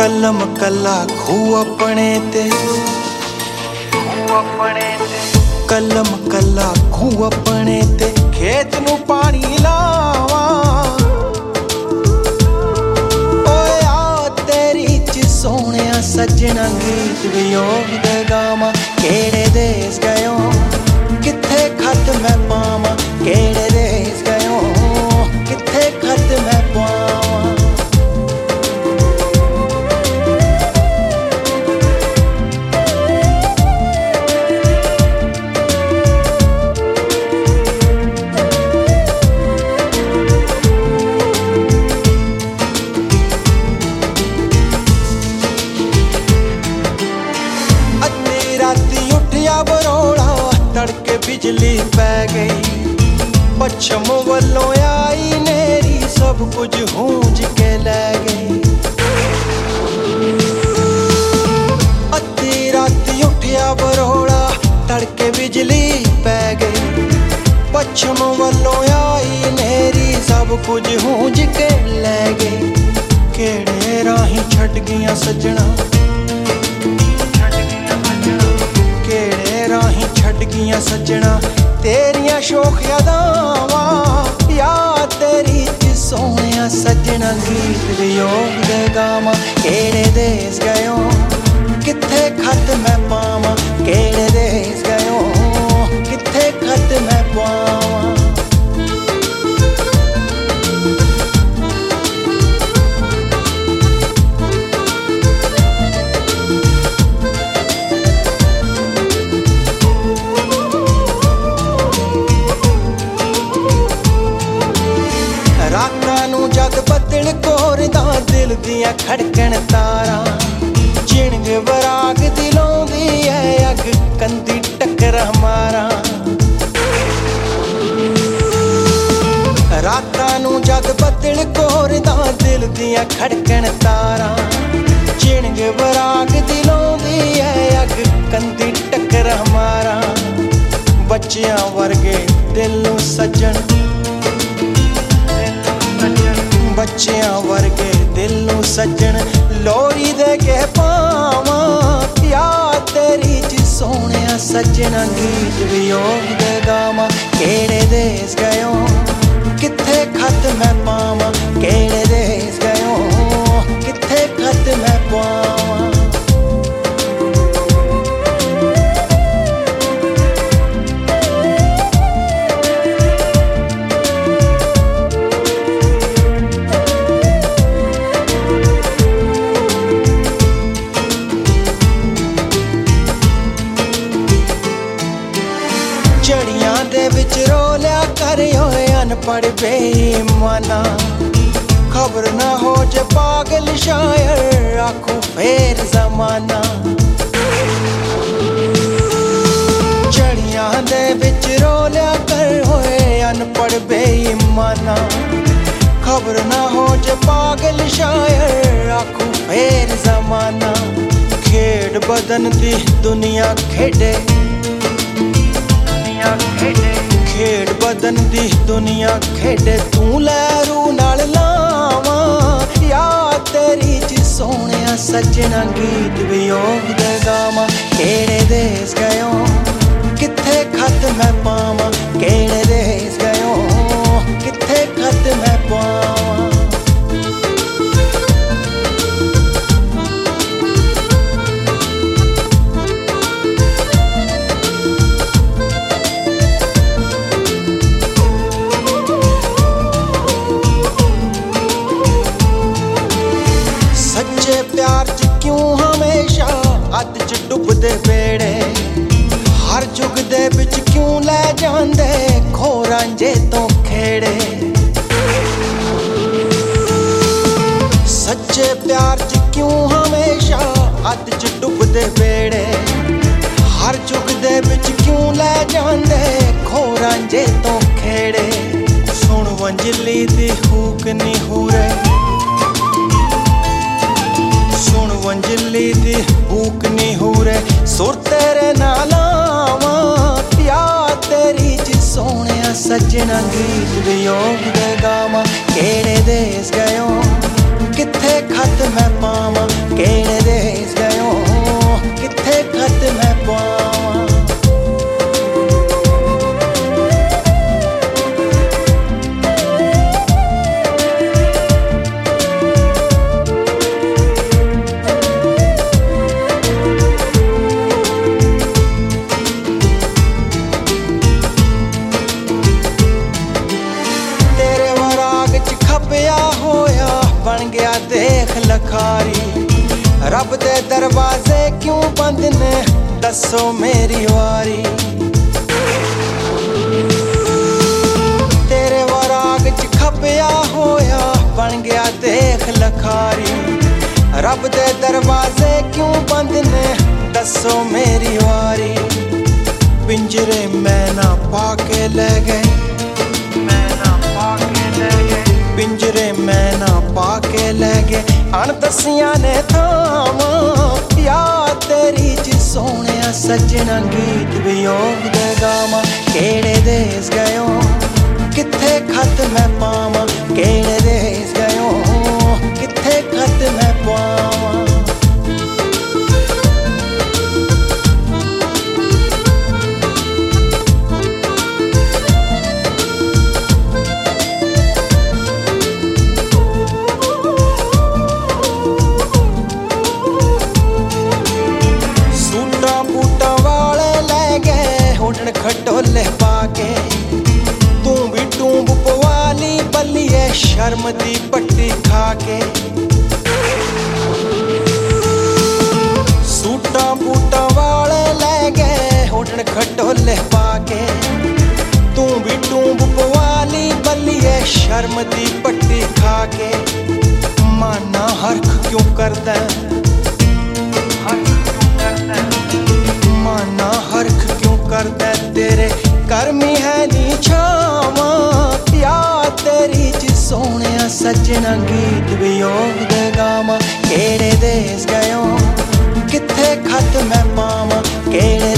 कलम कला खू अपने ते, कलम कला खू अपने ते, खेत नू पानी लावा। ओए आ तेरी च सोहणिया सजना गीत वियोग दे गावा। केड़े देश गयो किथे खत मैं पावा, केड़े देश गयो किथे खत मैं पावा। तड़के बिजली पै गई, पच्छम वल्लों आई नेरी, सब कुछ हूंज के लै गई। अद्धी राती उठिया बरोड़ा, तड़के बिजली पै गई, पच्छम वल्लों आई नेरी, सब कुछ हूंज के लै गई। केड़े राही छड़ गईयां सजना, केड़े राही छड़ गईयां सजना, तेरियां शोख यादावां। याद तेरी च सोहणिया सजना गीत वियोग दे गावां। केड़े देश गयो किथे खत मैं पावां, केड़े देश गयो किथे खत मैं पावां। जद बदल कोरदा दिल दियां खड़कन तारा, चिणग वराग दिलों दी है अग कंदी टक्कर हमारा। रातां नू जद बदल कोरदा दिल दियां खड़कन तारा, चिणग वराग दिलों दी है अग कंदी टक्कर हमारा। बच्चियां वर्गे दिल नू सज्जन, बच्चियां वर्गे दिल नू सज्जन, लोरी दे के पावां। याद तेरी च सोहणिया सजना गीत वियोग दे गावां। केड़े देश गयो किथे खत मैं पावां, केड़े देश गयो किथे खत मैं पावां। झड़ियां दे विच रोलिया कर होए अनपढ़ बेईमाना, खबर ना हो जे पागल शायर आखूं फेर जमाना। झड़ियां दे विच रोलिया कर होए अनपढ़ बेईमाना, खबर ना हो जे पागल शायर आखूं फेर जमाना। खेड बदन दी दुनिया खेडे, खेड बदन दी दुनिया खेडे, तू लहरू नाल लावां। याद तेरी च सोहणिया सजना गीत वियोग दे गावां। केड़े देश गयो किथे खत मैं पावां, केड़े देश गयो किथे खत मैं पावां। प्यार च क्यों हमेशा अध च डुबदे बेड़े, हर जुग दे बिच क्यों लै जांदे खो रांझे तो खेड़े। सच्चे प्यार च क्यों हमेशा अध च डुबदे बेड़े, हर जुग दे बिच क्यों लै जांदे खो रांझे तो खेड़े। सुन वंजली दी हूक नी हूरे, सुन वंजली दी हूक नी हूरे, सुर तेरे नाल आवां। याद तेरी च सोहणिया सजना गीत वियोग दे गावां। केड़े देश गयो किथे खत मैं पावां, केड़े देस गयो किथे खत मैं पावां। बन गया देख लखारी, रब दे दरवाजे क्यों बंद ने दसो मेरी वारी। तेरे वराग च खपया होया बन गया देख लखारी, रब दे दरवाजे क्यों बंद ने दसो मेरी वारी। पिंजरे मैं ना पाके ले गए, पिंजरे मैं ना पाके ले गए अणदसियां ने थावां। याद तेरी च सोहणिया सजना गीत वियोग दे गावां। केड़े देस गयो किथे खत मैं पावां, केड़े देस गयो किथे खत मैं पावां। खटोले पाके तू भी टूंब पवाली बल्लिए शर्म दी पट्टी खाके। सूटा बूटा वाले ले गए होटन खटोले पाके, तू भी टूंब पवाली बल्लिए शर्म दी पट्टी खाके। माना हरख क्यों करदा, माना हरख क्यों करदा तेरे करमी है नी छावां। याद तेरी च सोहणिया सजना गीत वियोग दे गावां। केड़े देस गयो किथे खत मैं पावां, केड़े